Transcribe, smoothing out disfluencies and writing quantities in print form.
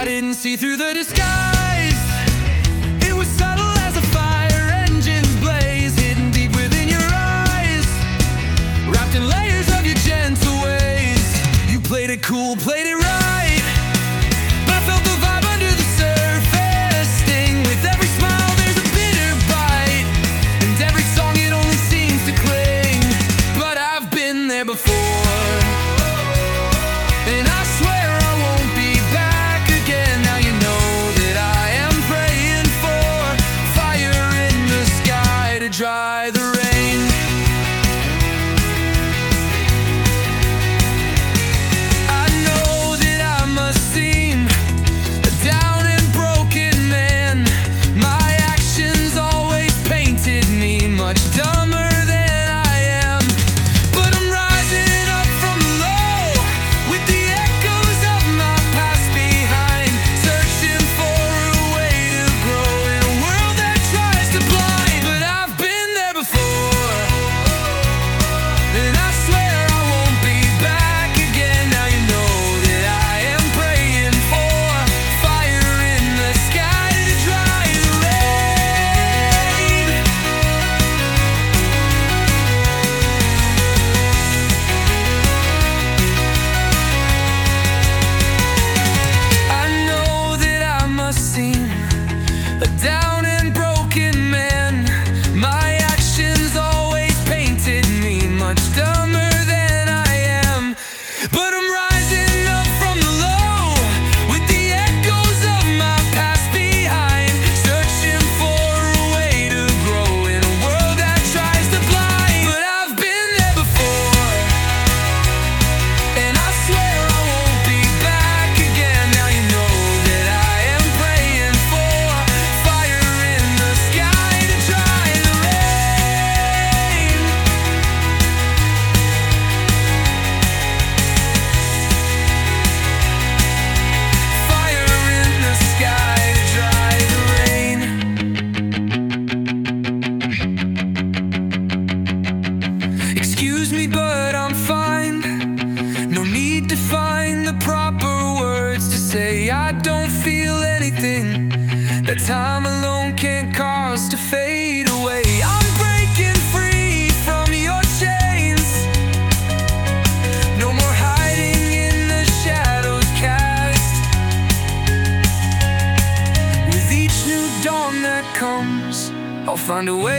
didn't see through the disguise. It was subtle as a fire engine's blaze, hidden deep within your eyes, wrapped in layers of your gentle ways. You played it cool, played it right, but I felt the vibe under the surface, sting with every smile. There's a bitter bite, and every song it only seems to cling. But I've been there before, and I swear I won't be back again. Now you know that I am praying for fire in the sky to dry the rain. I know that I must seem a down and broken man. My actions always painted me much dumber than I am. But I'm rising up from below with the echoes of my past behind, searching for a way to grow in a world that tries to blind. But I've been there before, and I swear I won't be back again. Now you know that I am praying for fire in the sky to dry the rain. I know that I must seem a down and broken man. My actions always painted me much dumber than I am. But I'm rising up from the low with the echoes of my past behind, searching for a way to grow in a world that tries to blind. But I've been there before, and I swear I won't be back again. Now you know that I am praying for fire in the sky to dry the rain. Fire in the sky to dry the rain. Excuse me, but I'm fine. No need to find the proper words to say I don't feel anything that time alone can't cause to fade away. I'm breaking free from your chains, no more hiding in the shadows cast. With each new dawn that comes, I'll find a way